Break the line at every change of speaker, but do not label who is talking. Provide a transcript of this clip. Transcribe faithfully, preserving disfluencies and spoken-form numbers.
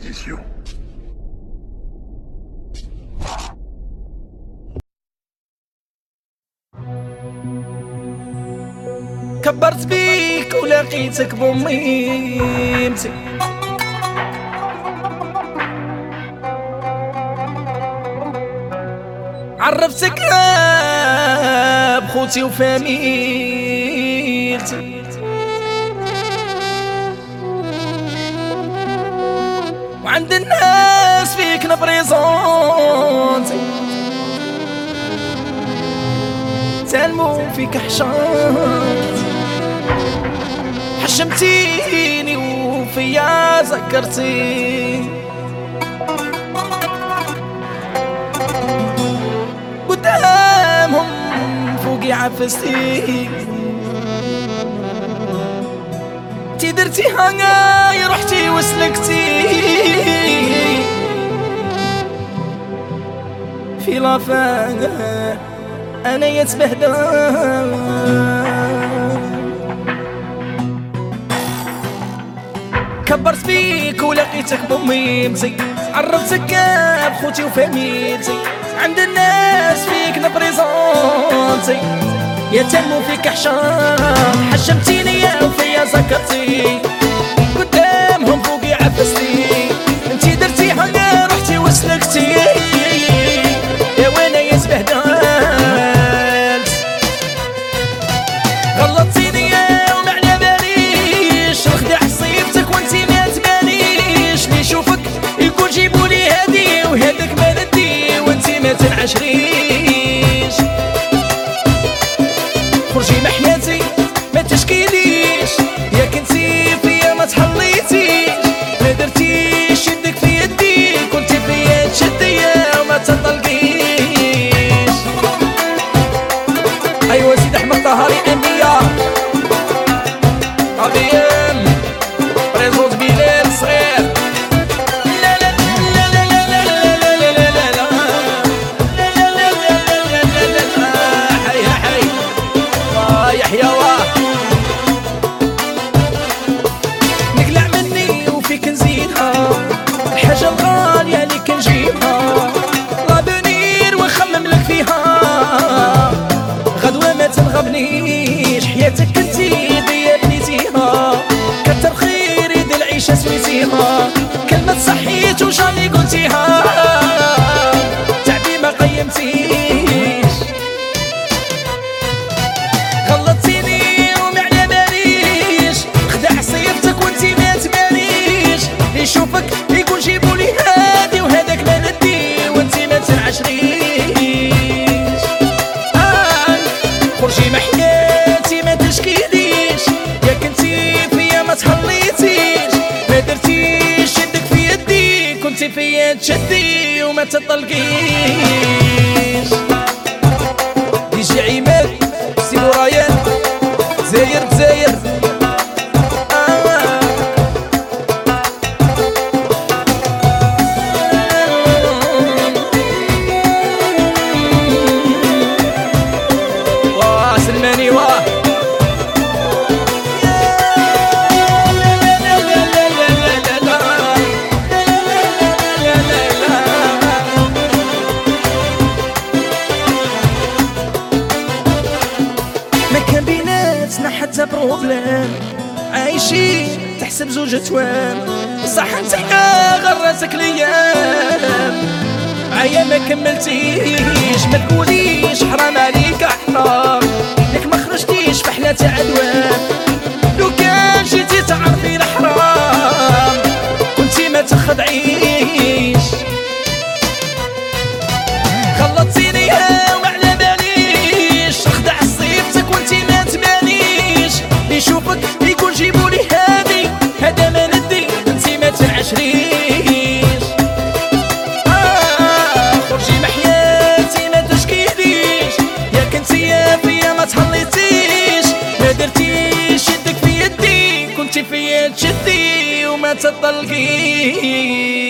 éditions.
كبرت بيك ولقيتك بميمتي، عرفتك بخوتي وفاميلتي، وعند الناس فيك نبريزونتي، تنمو فيك حشرت، حشمتيني وفيا ذكرتي، قدامهم فوقي عفستي، تي درتي هنايا رحتي وسلكتي في لافان انا يتبهدل. كبرت بيك ولقيتك بميمتي، عرفتك بخوتي وفاميلتي، عند الناس فيك نبريزونتي، يا تنمو فيك حشام، حشمتيني يا وفيا ذكرتي، قدامهم فوقي عفستي، انتي درتي هنا رحتي وسلكتي يا وانا يتبهدلت، غلطتيني يا وما على باليش، نخدع صيبتك وانتي ما تبانيش، لي يشوفك يقول جيبولي هادي وهداك ما ندي وانتي ما تنعشريش، خرجي من حياتي ما تشكيليش، يا كنتي فيا ما تحليتيش، ما درتيش يدك في يدي، كنتي فيا تشدي وما تطلقيش. ايوا سيدي احمد طهاري انبياء قديم ريزوز بلال صغير، لا لا لا لا لا لا لا لا لا لا لا لا، حي حي واه يحيى واه، نقلع مني وفيك نزيدها، الحاجة الغالية اللي كنجيبها، لا بنير ونخمم لك فيها، غدوة ما تنغبنيش، حياتك كنتي بيا بنيتيها، كتر خيري دي العيشة سويتيها، كلمة صحيت وجامي قلتيها، تعبي ما قيمتيش، غلطتيني وما على باليش، خدع صيبتك وانتي ما تبانيش، لي يشوفك يقول جيبولي هادي وهداك ما ندي وانتي ما تنعشريش، آه خرجي من حياتي ما تشكيليش، يا كنتي فيا ما تحليتيش، ما درتيش يدك في يدي، كنتي فيا تشدي وما تطلقيش. دي جي عماد سي بورايان زاير زاير، واه سلماني واه ما كان بيناتنا حتى بروبلام، عايشين تحسب زوج توام، صح انت يا غرتك ليام، معايا ما كملتيش، ما تقوليش حرام عليك حرام، ياك ما خرجتيش في حلا تاع عدوان، لو كان جيتي تعرفي الحرام كنتي ما تخدعيش، غلطتيني يا وما على باليش، خدع صيبتك وانتي ما تبانيش، لي يشوفك يقول جيبولي هادي هذا ما ندي انتي ما تنعشريش، آه خرجي من حياتي ما تشكيليش، يا كنتي يا فيا ما تحليتيش، ما درتيش يدك في يدي، كنتي فيا تشدي وما تطلقيش.